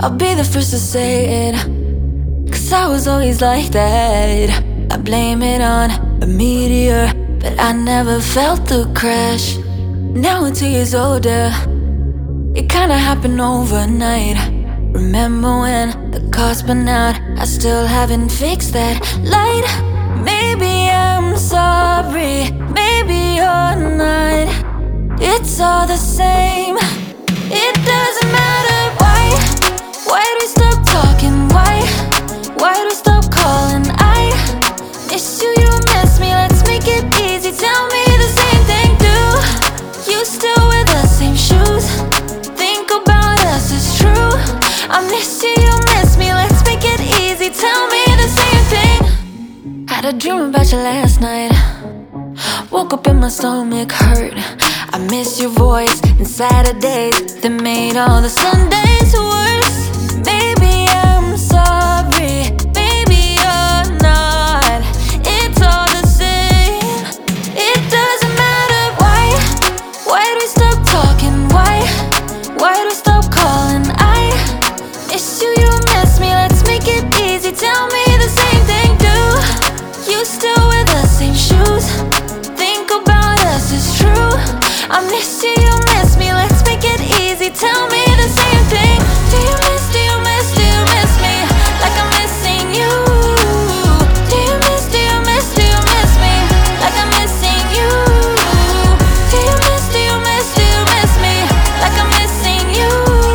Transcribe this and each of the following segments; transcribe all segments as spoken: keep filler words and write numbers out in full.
I'll be the first to say it, 'cause I was always like that. I blame it on a meteor, but I never felt the crash. Now we're two years older, it kinda happened overnight. Remember when the car's been out, I still haven't fixed that light. Maybe I'm sorry, maybe you're not. It's all the same, it doesn't matter. Why, why do we stop talking? Why, why do we stop calling? I miss you, you miss me, let's make it easy. Tell me the same thing, do you still wear the same shoes? Think about us, it's true. I miss you, you miss me, let's make it easy. Tell me the same thing. Had a dream about you last night, woke up and my stomach hurt. I miss your voice and Saturdays that made all the Sundays worse. Maybe I'm sorry, maybe you're not. It's all the same, it doesn't matter. Why, why do we stop talking? Why, why do we stop calling? I miss you, you miss me, let's make it easy. Tell me the same thing, do you still wear the same shoes? Think about us, it's true. I miss you, you miss me, let's make it easy. Tell me the same thing. Do you miss, do you miss, do you miss me like I'm missing you? Do you miss, do you miss, do you miss me like I'm missing you? Do you miss, do you miss, do you miss me like I'm missing you?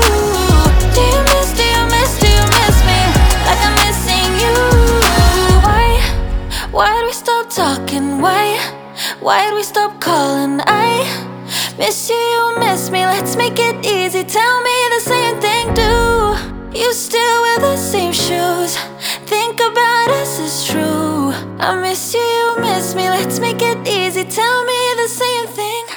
Do you miss, do you miss, do you miss me like I'm missing you? Why, why do we stop talking? Why, why do we stop calling? I miss you, you miss me, let's make it easy. Tell me the same thing, do you still wear the same shoes? Think about us, it's true. I miss you, you miss me, let's make it easy. Tell me the same thing.